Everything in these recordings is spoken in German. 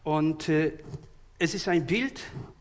Und es ist ein Bild,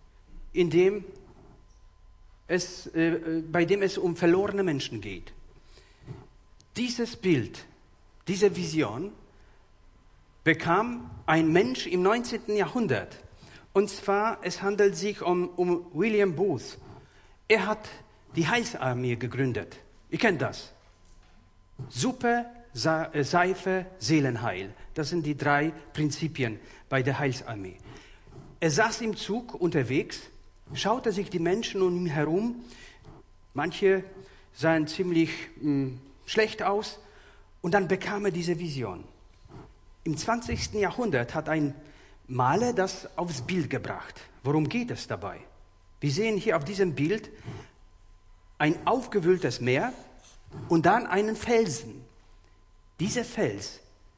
bei dem es um verlorene Menschen geht. Dieses Bild, diese Vision bekam ein Mensch im 19. Jahrhundert. Und zwar, es handelt sich um William Booth. Er hat die Heilsarmee gegründet. Ihr kennt das. Suppe, Seife, Seelenheil. Das sind die 3 Prinzipien bei der Heilsarmee. Er saß im Zug unterwegs, schaute sich die Menschen um ihn herum. Manche sahen ziemlich schlecht aus. Und dann bekam er diese Vision. Im 20. Jahrhundert hat ein Maler das aufs Bild gebracht. Worum geht es dabei? Wir sehen hier auf diesem Bild ein aufgewühltes Meer und dann einen Felsen. Dieser Fels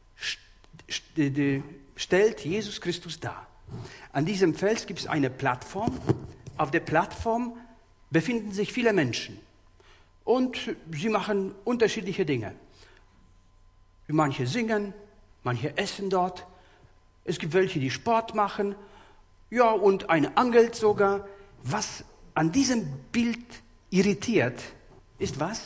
stellt Jesus Christus dar. An diesem Fels gibt es eine Plattform. Auf der Plattform befinden sich viele Menschen. Und sie machen unterschiedliche Dinge. Manche singen, manche essen dort. Es gibt welche, die Sport machen. Ja, und eine angelt sogar. Was an diesem Bild irritiert, ist was?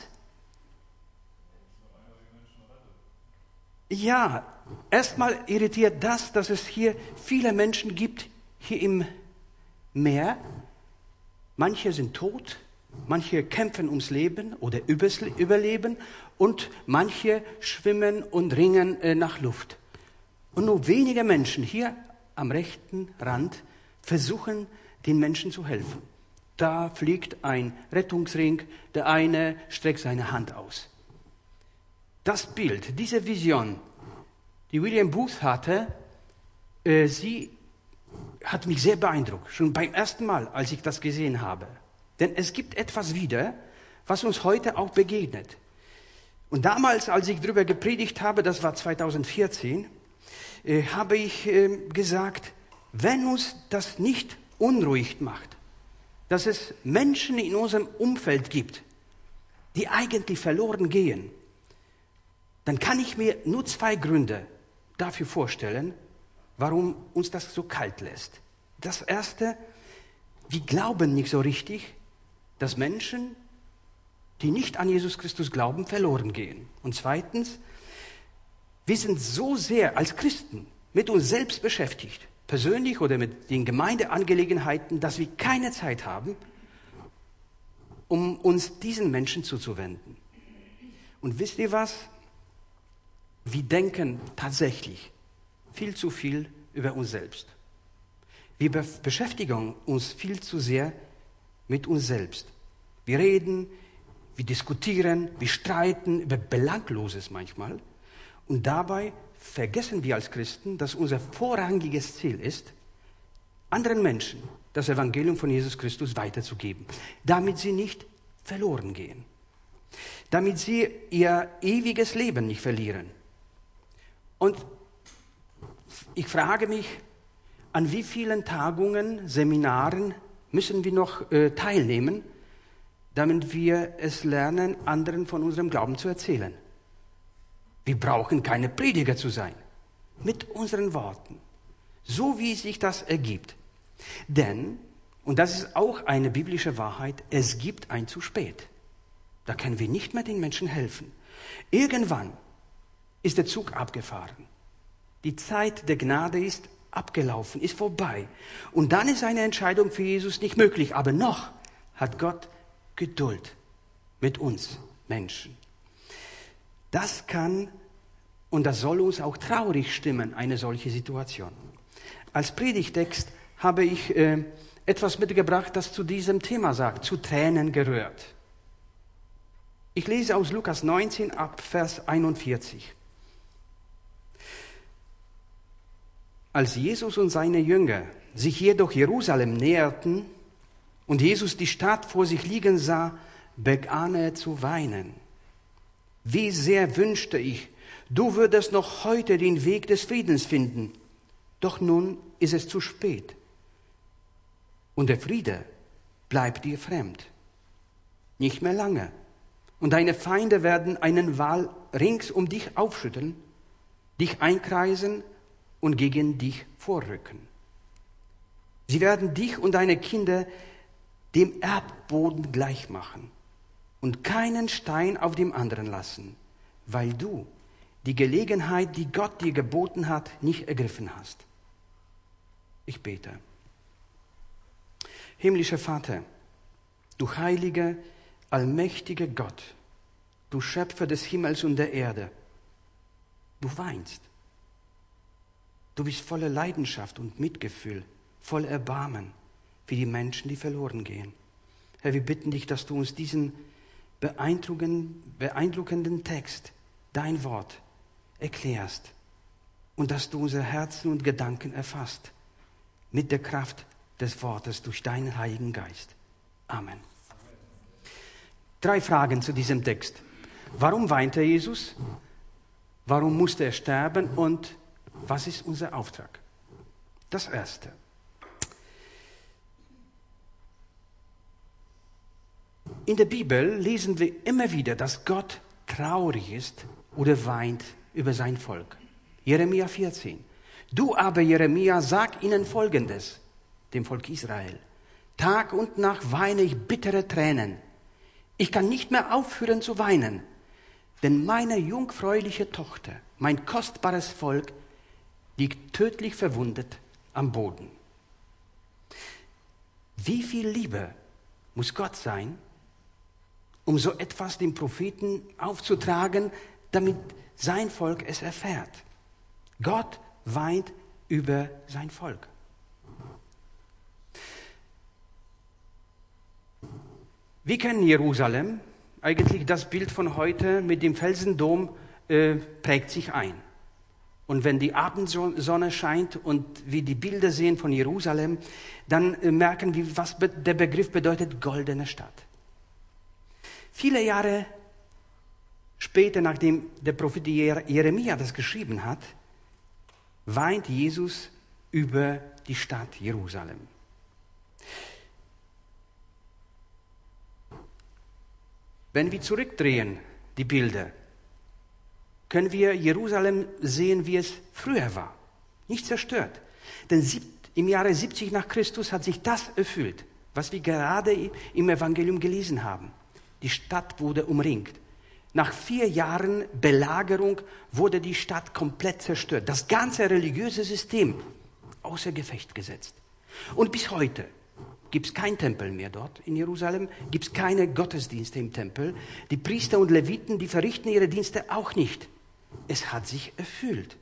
Ja, erstmal irritiert das, dass es hier viele Menschen gibt, hier im Meer. Manche sind tot, manche kämpfen ums Leben oder Überleben und manche schwimmen und ringen nach Luft. Und nur wenige Menschen hier am rechten Rand versuchen, den Menschen zu helfen. Da fliegt ein Rettungsring, der eine streckt seine Hand aus. Das Bild, diese Vision, die William Booth hatte, sie hat mich sehr beeindruckt. Schon beim ersten Mal, als ich das gesehen habe. Denn es gibt etwas wieder, was uns heute auch begegnet. Und damals, als ich darüber gepredigt habe, das war 2014, habe ich gesagt, wenn uns das nicht unruhig macht, dass es Menschen in unserem Umfeld gibt, die eigentlich verloren gehen, dann kann ich mir nur 2 Gründe dafür vorstellen, warum uns das so kalt lässt. Das erste, wir glauben nicht so richtig, dass Menschen, die nicht an Jesus Christus glauben, verloren gehen. Und zweitens, wir sind so sehr als Christen mit uns selbst beschäftigt, persönlich oder mit den Gemeindeangelegenheiten, dass wir keine Zeit haben, um uns diesen Menschen zuzuwenden. Und wisst ihr was? Wir denken tatsächlich viel zu viel über uns selbst. Wir beschäftigen uns viel zu sehr mit uns selbst. Wir reden, wir diskutieren, wir streiten über Belangloses manchmal. Und dabei vergessen wir als Christen, dass unser vorrangiges Ziel ist, anderen Menschen das Evangelium von Jesus Christus weiterzugeben, damit sie nicht verloren gehen, damit sie ihr ewiges Leben nicht verlieren. Und ich frage mich, an wie vielen Tagungen, Seminaren müssen wir noch teilnehmen, damit wir es lernen, anderen von unserem Glauben zu erzählen. Wir brauchen keine Prediger zu sein. Mit unseren Worten. So wie sich das ergibt. Denn, und das ist auch eine biblische Wahrheit, es gibt ein zu spät. Da können wir nicht mehr den Menschen helfen. Irgendwann ist der Zug abgefahren. Die Zeit der Gnade ist abgelaufen, ist vorbei. Und dann ist eine Entscheidung für Jesus nicht möglich. Aber noch hat Gott Geduld mit uns Menschen. Das kann und das soll uns auch traurig stimmen, eine solche Situation. Als Predigtext habe ich etwas mitgebracht, das zu diesem Thema sagt, zu Tränen gerührt. Ich lese aus Lukas 19 ab Vers 41. Als Jesus und seine Jünger sich jedoch Jerusalem näherten und Jesus die Stadt vor sich liegen sah, begann er zu weinen. Wie sehr wünschte ich, du würdest noch heute den Weg des Friedens finden. Doch nun ist es zu spät. Und der Friede bleibt dir fremd. Nicht mehr lange. Und deine Feinde werden einen Wall rings um dich aufschütteln, dich einkreisen und gegen dich vorrücken. Sie werden dich und deine Kinder dem Erdboden gleich machen und keinen Stein auf dem anderen lassen, weil du die Gelegenheit, die Gott dir geboten hat, nicht ergriffen hast. Ich bete. Himmlischer Vater, du heiliger, allmächtiger Gott, du Schöpfer des Himmels und der Erde, du weinst. Du bist voller Leidenschaft und Mitgefühl, voll Erbarmen für die Menschen, die verloren gehen. Herr, wir bitten dich, dass du uns diesen beeindruckenden Text, dein Wort, erklärst und dass du unsere Herzen und Gedanken erfasst mit der Kraft des Wortes durch deinen Heiligen Geist. Amen. 3 Fragen zu diesem Text. Warum weinte Jesus? Warum musste er sterben? Und was ist unser Auftrag? Das Erste. In der Bibel lesen wir immer wieder, dass Gott traurig ist oder weint über sein Volk. Jeremia 14. Du aber, Jeremia, sag ihnen Folgendes, dem Volk Israel. Tag und Nacht weine ich bittere Tränen. Ich kann nicht mehr aufhören zu weinen, denn meine jungfräuliche Tochter, mein kostbares Volk, liegt tödlich verwundet am Boden. Wie viel Liebe muss Gott sein, um so etwas dem Propheten aufzutragen, damit sein Volk es erfährt? Gott weint über sein Volk. Wir kennen Jerusalem. Eigentlich das Bild von heute mit dem Felsendom prägt sich ein. Und wenn die Abendsonne scheint und wir die Bilder sehen von Jerusalem, dann merken wir, was der Begriff bedeutet, goldene Stadt. Viele Jahre später, nachdem der Prophet Jeremia das geschrieben hat, weint Jesus über die Stadt Jerusalem. Wenn wir zurückdrehen, die Bilder, können wir Jerusalem sehen, wie es früher war. Nicht zerstört. Denn im Jahre 70 nach Christus hat sich das erfüllt, was wir gerade im Evangelium gelesen haben. Die Stadt wurde umringt. Nach 4 Jahren Belagerung wurde die Stadt komplett zerstört. Das ganze religiöse System außer Gefecht gesetzt. Und bis heute gibt es keinen Tempel mehr dort in Jerusalem, gibt es keine Gottesdienste im Tempel. Die Priester und Leviten, die verrichten ihre Dienste auch nicht. Es hat sich erfüllt.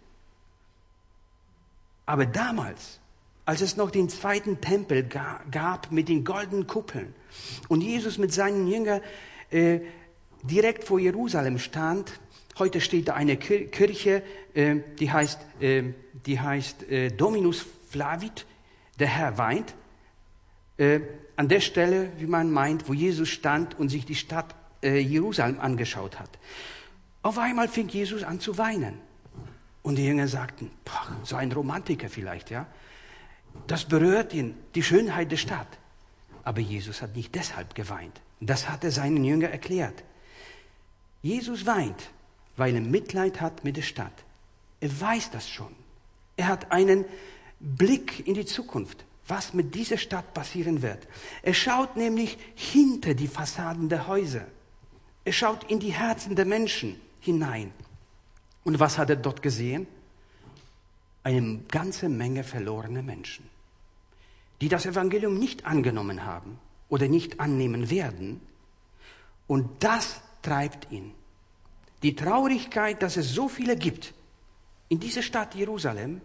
Aber damals, als es noch den zweiten Tempel gab mit den goldenen Kuppeln und Jesus mit seinen Jüngern direkt vor Jerusalem stand, heute steht da eine Kirche, die heißt Dominus Flavit, der Herr weint. An der Stelle, wie man meint, wo Jesus stand und sich die Stadt Jerusalem angeschaut hat. Auf einmal fing Jesus an zu weinen. Und die Jünger sagten, so ein Romantiker vielleicht, ja. Das berührt ihn, die Schönheit der Stadt. Aber Jesus hat nicht deshalb geweint. Das hat er seinen Jüngern erklärt. Jesus weint, weil er Mitleid hat mit der Stadt. Er weiß das schon. Er hat einen Blick in die Zukunft, was mit dieser Stadt passieren wird. Er schaut nämlich hinter die Fassaden der Häuser. Er schaut in die Herzen der Menschen hinein. Und was hat er dort gesehen? Eine ganze Menge verlorener Menschen, die das Evangelium nicht angenommen haben oder nicht annehmen werden. Und das treibt ihn. Die Traurigkeit, dass es so viele gibt in dieser Stadt Jerusalem,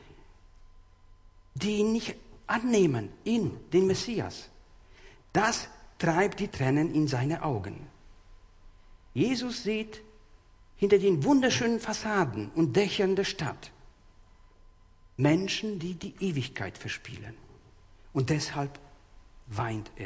die ihn nicht annehmen, den Messias. Das treibt die Tränen in seine Augen. Jesus sieht hinter den wunderschönen Fassaden und Dächern der Stadt Menschen, die die Ewigkeit verspielen. Und deshalb weint er.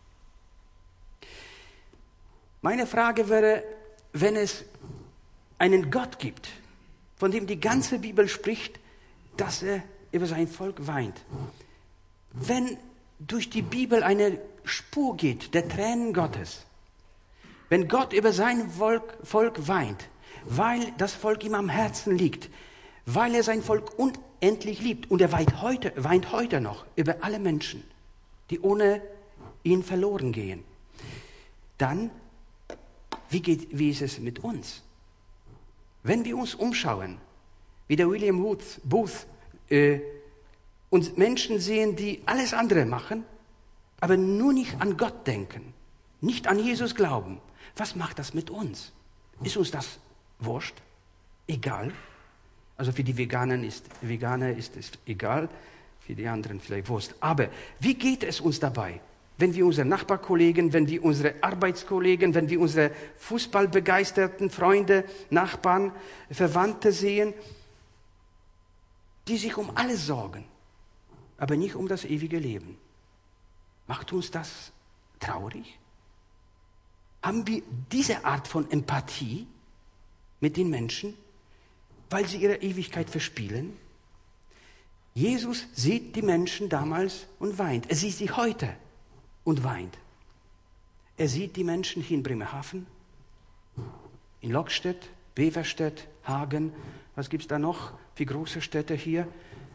Meine Frage wäre, wenn es einen Gott gibt, von dem die ganze Bibel spricht, dass er über sein Volk weint. Wenn durch die Bibel eine Spur geht der Tränen Gottes, wenn Gott über sein Volk weint, weil das Volk ihm am Herzen liegt, weil er sein Volk unendlich liebt und er weint heute noch über alle Menschen, die ohne ihn verloren gehen, dann, wie ist es mit uns? Wenn wir uns umschauen, wie der William Booth, und Menschen sehen, die alles andere machen, aber nur nicht an Gott denken, nicht an Jesus glauben, was macht das mit uns? Ist uns das wurscht? Egal? Also für die Veganer ist es egal, für die anderen vielleicht Wurst. Aber wie geht es uns dabei, wenn wir unsere Nachbarkollegen, wenn wir unsere Arbeitskollegen, wenn wir unsere fußballbegeisterten Freunde, Nachbarn, Verwandte sehen, die sich um alles sorgen, aber nicht um das ewige Leben? Macht uns das traurig? Haben wir diese Art von Empathie mit den Menschen, weil sie ihre Ewigkeit verspielen? Jesus sieht die Menschen damals und weint. Er sieht sie heute und weint. Er sieht die Menschen hier in Bremerhaven, in Lokstedt, Beverstedt, Hagen. Was gibt es da noch für große Städte hier?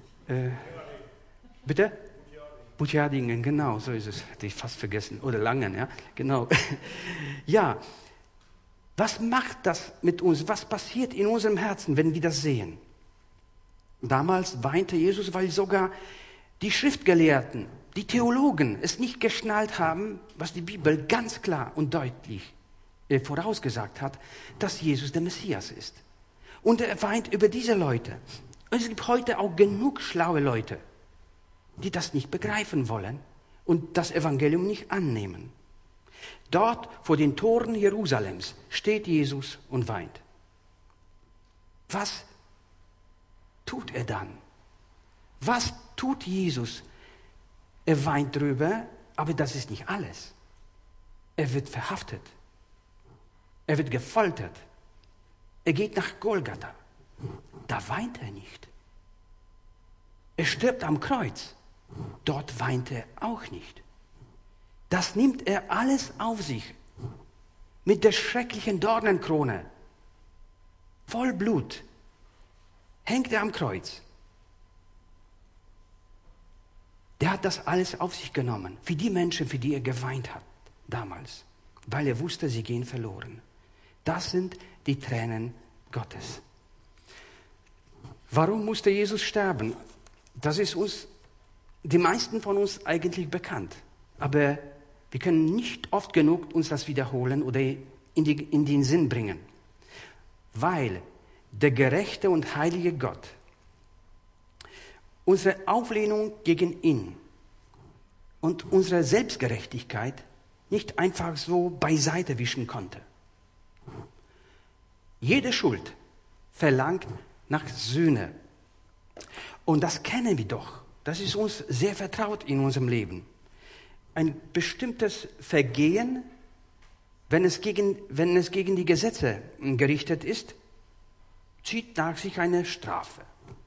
Bitte? Butjadingen, genau, so ist es. Hatte ich fast vergessen. Oder Langen, ja, genau. Ja, was macht das mit uns? Was passiert in unserem Herzen, wenn wir das sehen? Damals weinte Jesus, weil sogar die Schriftgelehrten, die Theologen es nicht geschnallt haben, was die Bibel ganz klar und deutlich vorausgesagt hat, dass Jesus der Messias ist. Und er weint über diese Leute. Und es gibt heute auch genug schlaue Leute, die das nicht begreifen wollen und das Evangelium nicht annehmen. Dort vor den Toren Jerusalems steht Jesus und weint. Was tut er dann? Was tut Jesus? Er weint drüber, aber das ist nicht alles. Er wird verhaftet. Er wird gefoltert. Er geht nach Golgatha. Da weint er nicht. Er stirbt am Kreuz. Dort weint er auch nicht. Das nimmt er alles auf sich. Mit der schrecklichen Dornenkrone. Voll Blut. Hängt er am Kreuz. Der hat das alles auf sich genommen. Für die Menschen, für die er geweint hat damals. Weil er wusste, sie gehen verloren. Das sind die Tränen Gottes. Warum musste Jesus sterben? Das ist uns, die meisten von uns eigentlich bekannt. Aber wir können nicht oft genug uns das wiederholen oder in den Sinn bringen. Weil der gerechte und heilige Gott unsere Auflehnung gegen ihn und unsere Selbstgerechtigkeit nicht einfach so beiseite wischen konnte. Jede Schuld verlangt nach Sühne. Und das kennen wir doch. Das ist uns sehr vertraut in unserem Leben. Ein bestimmtes Vergehen, wenn es gegen die Gesetze gerichtet ist, zieht nach sich eine Strafe.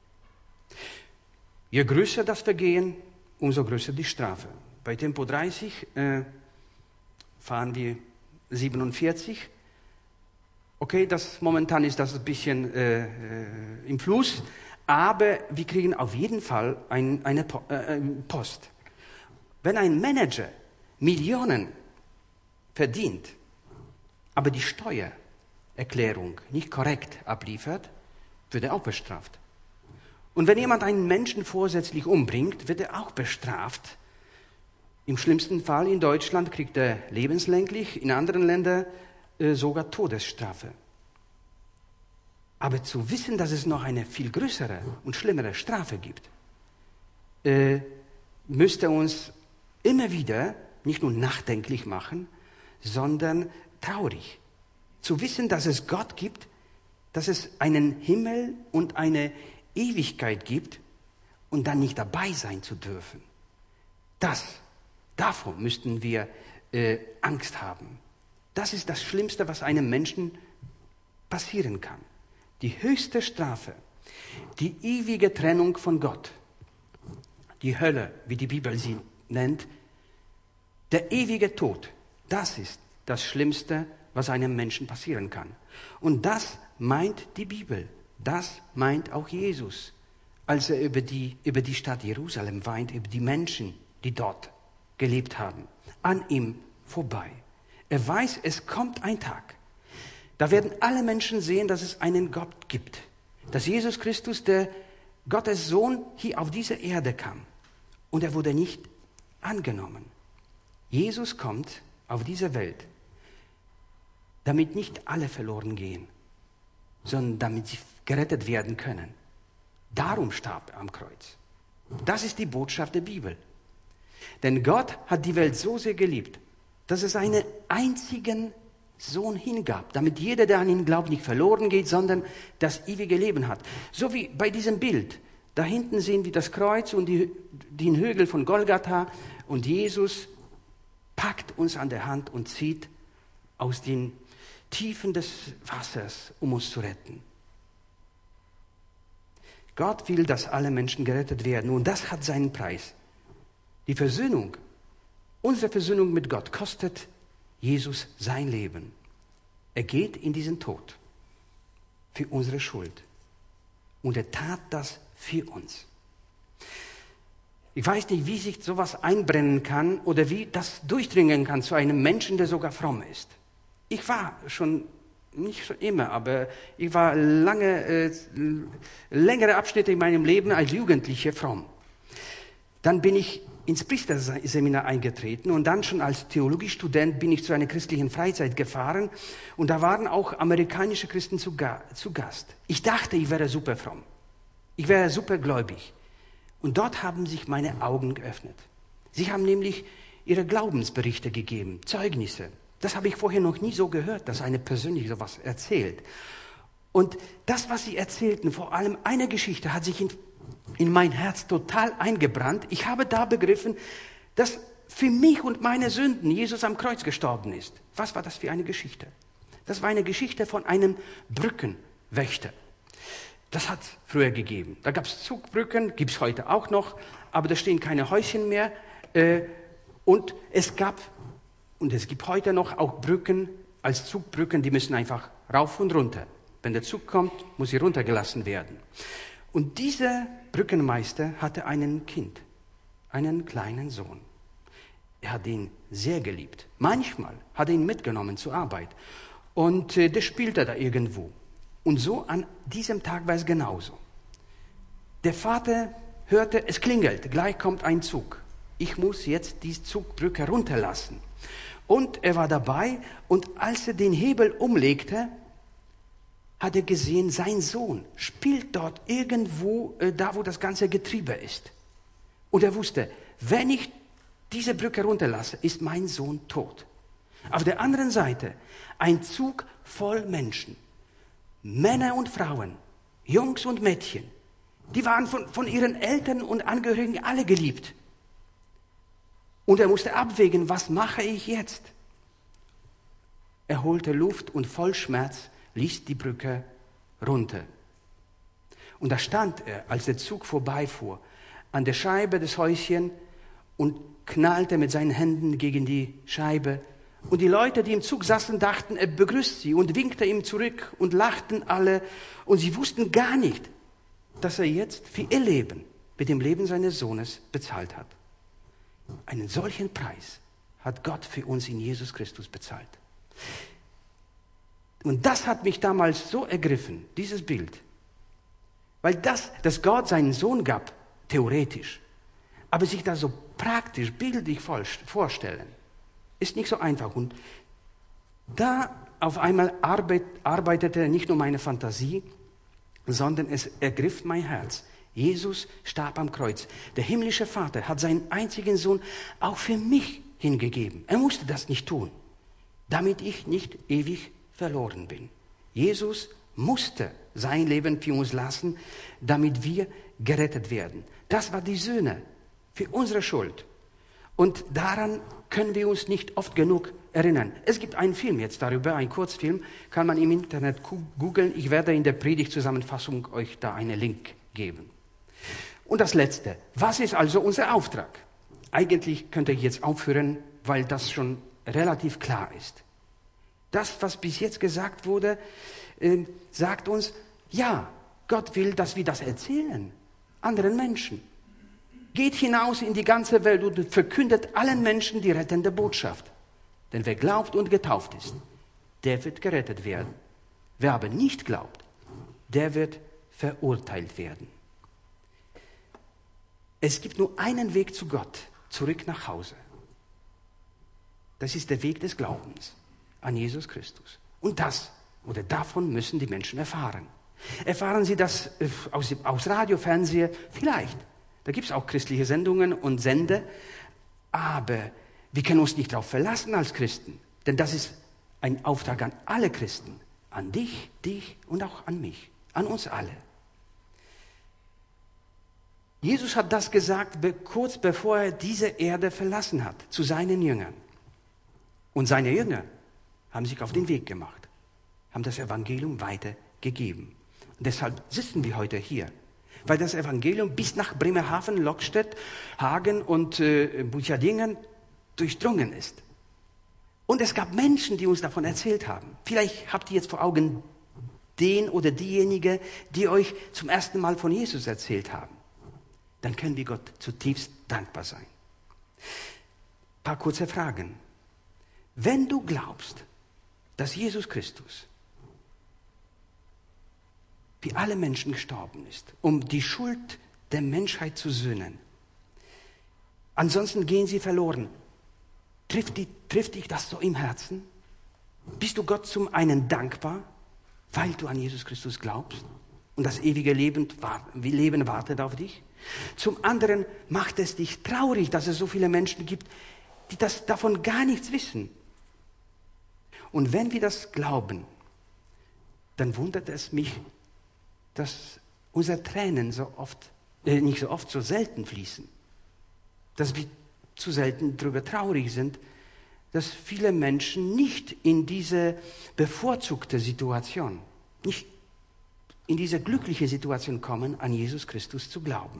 Je größer das Vergehen, umso größer die Strafe. Bei Tempo 30 fahren wir 47. Okay, momentan ist das ein bisschen im Fluss, aber wir kriegen auf jeden Fall eine Post. Wenn ein Manager Millionen verdient, aber die Steuererklärung nicht korrekt abliefert, wird er auch bestraft. Und wenn jemand einen Menschen vorsätzlich umbringt, wird er auch bestraft. Im schlimmsten Fall in Deutschland kriegt er lebenslänglich, in anderen Ländern sogar Todesstrafe. Aber zu wissen, dass es noch eine viel größere und schlimmere Strafe gibt, müsste uns immer wieder nicht nur nachdenklich machen, sondern traurig. Zu wissen, dass es Gott gibt, dass es einen Himmel und eine Ewigkeit gibt und dann nicht dabei sein zu dürfen. Davor müssten wir Angst haben. Das ist das Schlimmste, was einem Menschen passieren kann. Die höchste Strafe, die ewige Trennung von Gott, die Hölle, wie die Bibel sie nennt, der ewige Tod, das ist das Schlimmste, was einem Menschen passieren kann. Und das meint die Bibel, das meint auch Jesus, als er über die Stadt Jerusalem weint, über die Menschen, die dort gelebt haben, an ihm vorbei. Er weiß, es kommt ein Tag. Da werden alle Menschen sehen, dass es einen Gott gibt. Dass Jesus Christus, der Gottes Sohn, hier auf diese Erde kam. Und er wurde nicht angenommen. Jesus kommt auf diese Welt, damit nicht alle verloren gehen, sondern damit sie gerettet werden können. Darum starb er am Kreuz. Das ist die Botschaft der Bibel. Denn Gott hat die Welt so sehr geliebt, dass es einen einzigen Sohn hingab, damit jeder, der an ihn glaubt, nicht verloren geht, sondern das ewige Leben hat. So wie bei diesem Bild. Da hinten sehen wir das Kreuz und den Hügel von Golgatha und Jesus packt uns an der Hand und zieht aus den Tiefen des Wassers, um uns zu retten. Gott will, dass alle Menschen gerettet werden und das hat seinen Preis. Die Versöhnung, unsere Versöhnung mit Gott kostet Jesus sein Leben. Er geht in diesen Tod für unsere Schuld und er tat das für uns. Ich weiß nicht, wie sich sowas einbrennen kann oder wie das durchdringen kann zu einem Menschen, der sogar fromm ist. Ich war schon, nicht schon immer, aber ich war längere Abschnitte in meinem Leben als Jugendliche fromm. Dann bin ich ins Priesterseminar eingetreten und dann schon als Theologiestudent bin ich zu einer christlichen Freizeit gefahren und da waren auch amerikanische Christen zu Gast. Ich dachte, ich wäre super fromm. Ich wäre super gläubig. Und dort haben sich meine Augen geöffnet. Sie haben nämlich ihre Glaubensberichte gegeben, Zeugnisse. Das habe ich vorher noch nie so gehört, dass eine persönlich sowas erzählt. Und das, was sie erzählten, vor allem eine Geschichte, hat sich in mein Herz total eingebrannt. Ich habe da begriffen, dass für mich und meine Sünden Jesus am Kreuz gestorben ist. Was war das für eine Geschichte? Das war eine Geschichte von einem Brückenwächter. Das hat es früher gegeben. Da gab es Zugbrücken, gibt es heute auch noch, aber da stehen keine Häuschen mehr. Und es gibt heute noch auch Brücken als Zugbrücken, die müssen einfach rauf und runter. Wenn der Zug kommt, muss sie runtergelassen werden. Und dieser Brückenmeister hatte ein Kind, einen kleinen Sohn. Er hat ihn sehr geliebt. Manchmal hat er ihn mitgenommen zur Arbeit. Und der spielte da irgendwo. Und so an diesem Tag war es genauso. Der Vater hörte, es klingelt, gleich kommt ein Zug. Ich muss jetzt die Zugbrücke runterlassen. Und er war dabei und als er den Hebel umlegte, hat er gesehen, sein Sohn spielt dort irgendwo, da wo das ganze Getriebe ist. Und er wusste, wenn ich diese Brücke runterlasse, ist mein Sohn tot. Auf der anderen Seite ein Zug voll Menschen. Männer und Frauen, Jungs und Mädchen, die waren von ihren Eltern und Angehörigen alle geliebt. Und er musste abwägen, was mache ich jetzt? Er holte Luft und voll Schmerz ließ die Brücke runter. Und da stand er, als der Zug vorbeifuhr, an der Scheibe des Häuschen und knallte mit seinen Händen gegen die Scheibe. Und die Leute, die im Zug saßen, dachten, er begrüßt sie und winkte ihm zurück und lachten alle. Und sie wussten gar nicht, dass er jetzt für ihr Leben mit dem Leben seines Sohnes bezahlt hat. Einen solchen Preis hat Gott für uns in Jesus Christus bezahlt. Und das hat mich damals so ergriffen, dieses Bild. Weil dass Gott seinen Sohn gab, theoretisch, aber sich das so praktisch, bildlich vorstellen, ist nicht so einfach. Und da auf einmal arbeitete nicht nur meine Fantasie, sondern es ergriff mein Herz. Jesus starb am Kreuz. Der himmlische Vater hat seinen einzigen Sohn auch für mich hingegeben. Er musste das nicht tun, damit ich nicht ewig verloren bin. Jesus musste sein Leben für uns lassen, damit wir gerettet werden. Das war die Sühne für unsere Schuld. Und daran können wir uns nicht oft genug erinnern. Es gibt einen Film jetzt darüber, einen Kurzfilm, kann man im Internet googeln. Ich werde in der Predigtzusammenfassung euch da einen Link geben. Und das Letzte, was ist also unser Auftrag? Eigentlich könnte ich jetzt aufhören, weil das schon relativ klar ist. Das, was bis jetzt gesagt wurde, sagt uns, ja, Gott will, dass wir das erzählen. anderen Menschen. Geht hinaus in die ganze Welt und verkündet allen Menschen die rettende Botschaft. Denn wer glaubt und getauft ist, der wird gerettet werden. Wer aber nicht glaubt, der wird verurteilt werden. Es gibt nur einen Weg zu Gott, zurück nach Hause. Das ist der Weg des Glaubens an Jesus Christus. Und davon müssen die Menschen erfahren. Erfahren sie das aus Radio, Fernseher? Vielleicht. Da gibt es auch christliche Sendungen und Sender. Aber wir können uns nicht darauf verlassen als Christen. Denn das ist ein Auftrag an alle Christen. An dich und auch an mich. An uns alle. Jesus hat das gesagt, kurz bevor er diese Erde verlassen hat, zu seinen Jüngern. Und seine Jünger haben sich auf den Weg gemacht, haben das Evangelium weitergegeben. Und deshalb sitzen wir heute hier, weil das Evangelium bis nach Bremerhaven, Lokstedt, Hagen und Buchadingen durchdrungen ist. Und es gab Menschen, die uns davon erzählt haben. Vielleicht habt ihr jetzt vor Augen den oder diejenige, die euch zum ersten Mal von Jesus erzählt haben. Dann können wir Gott zutiefst dankbar sein. Ein paar kurze Fragen. Wenn du glaubst, dass Jesus Christus wie alle Menschen gestorben ist, um die Schuld der Menschheit zu sühnen, ansonsten gehen sie verloren. Trifft dich das so im Herzen? Bist du Gott zum einen dankbar, weil du an Jesus Christus glaubst und das ewige Leben wartet auf dich? Zum anderen macht es dich traurig, dass es so viele Menschen gibt, die davon gar nichts wissen. Und wenn wir das glauben, dann wundert es mich, dass unsere Tränen so selten fließen. Dass wir zu selten darüber traurig sind, dass viele Menschen nicht in diese bevorzugte Situation, nicht in diese glückliche Situation kommen, an Jesus Christus zu glauben.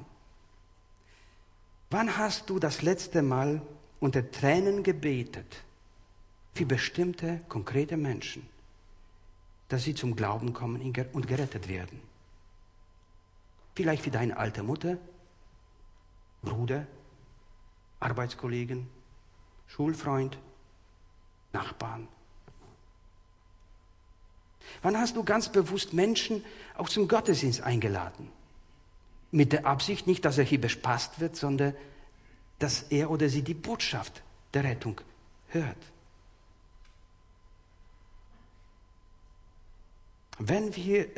Wann hast du das letzte Mal unter Tränen gebetet für bestimmte, konkrete Menschen, dass sie zum Glauben kommen und gerettet werden? Vielleicht für deine alte Mutter, Bruder, Arbeitskollegen, Schulfreund, Nachbarn. Wann hast du ganz bewusst Menschen auch zum Gottesdienst eingeladen? Mit der Absicht nicht, dass er hier bespaßt wird, sondern dass er oder sie die Botschaft der Rettung hört. Wenn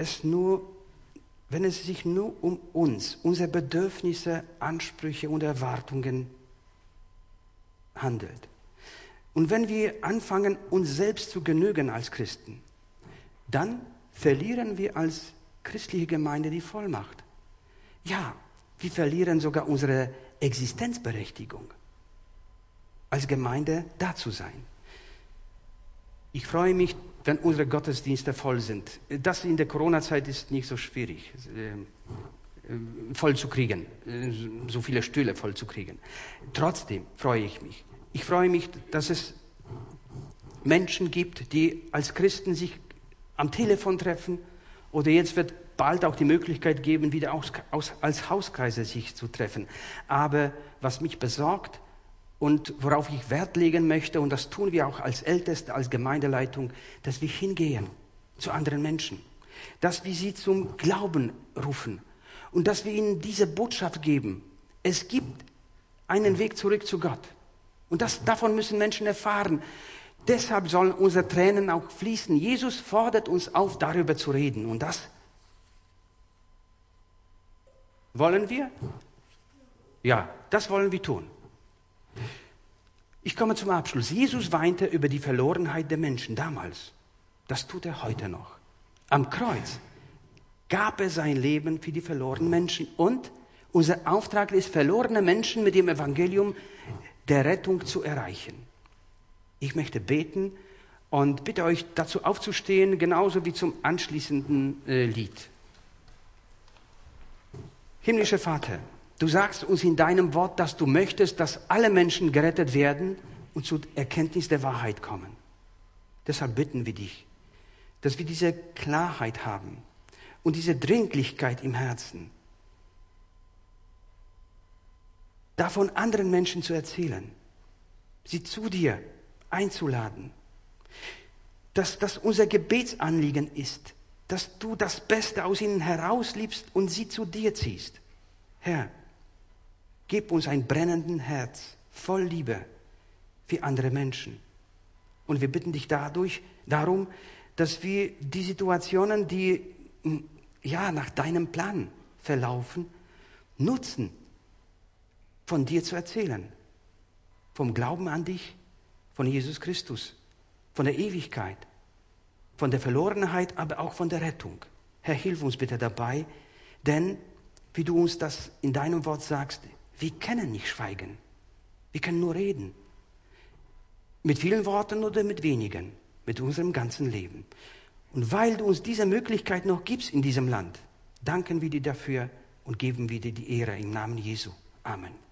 es sich nur um uns, unsere Bedürfnisse, Ansprüche und Erwartungen handelt. Und wenn wir anfangen, uns selbst zu genügen als Christen, dann verlieren wir als christliche Gemeinde die Vollmacht. Ja, wir verlieren sogar unsere Existenzberechtigung, als Gemeinde da zu sein. Ich freue mich, wenn unsere Gottesdienste voll sind. Das in der Corona-Zeit ist nicht so schwierig, voll zu kriegen, so viele Stühle voll zu kriegen. Trotzdem freue ich mich. Ich freue mich, dass es Menschen gibt, die als Christen sich am Telefon treffen, oder jetzt wird bald auch die Möglichkeit geben, wieder als Hauskreise sich zu treffen. Aber was mich besorgt und worauf ich Wert legen möchte, und das tun wir auch als Älteste, als Gemeindeleitung, dass wir hingehen zu anderen Menschen, dass wir sie zum Glauben rufen und dass wir ihnen diese Botschaft geben. Es gibt einen Weg zurück zu Gott. Und davon müssen Menschen erfahren. Deshalb sollen unsere Tränen auch fließen. Jesus fordert uns auf, darüber zu reden. Und das wollen wir? Ja, das wollen wir tun. Ich komme zum Abschluss. Jesus weinte über die Verlorenheit der Menschen damals. Das tut er heute noch. Am Kreuz gab er sein Leben für die verlorenen Menschen. Und unser Auftrag ist, verlorene Menschen mit dem Evangelium der Rettung zu erreichen. Ich möchte beten und bitte euch dazu aufzustehen, genauso wie zum anschließenden Lied. Himmlischer Vater, du sagst uns in deinem Wort, dass du möchtest, dass alle Menschen gerettet werden und zur Erkenntnis der Wahrheit kommen. Deshalb bitten wir dich, dass wir diese Klarheit haben und diese Dringlichkeit im Herzen, davon anderen Menschen zu erzählen, sie zu dir einzuladen, dass das unser Gebetsanliegen ist, dass du das Beste aus ihnen herausliebst und sie zu dir ziehst. Herr, gib uns ein brennendes Herz voll Liebe für andere Menschen. Und wir bitten dich darum, dass wir die Situationen, die nach deinem Plan verlaufen, nutzen, von dir zu erzählen. Vom Glauben an dich, von Jesus Christus, von der Ewigkeit, von der Verlorenheit, aber auch von der Rettung. Herr, hilf uns bitte dabei, denn, wie du uns das in deinem Wort sagst, wir können nicht schweigen. Wir können nur reden. Mit vielen Worten oder mit wenigen, mit unserem ganzen Leben. Und weil du uns diese Möglichkeit noch gibst in diesem Land, danken wir dir dafür und geben wir dir die Ehre im Namen Jesu. Amen.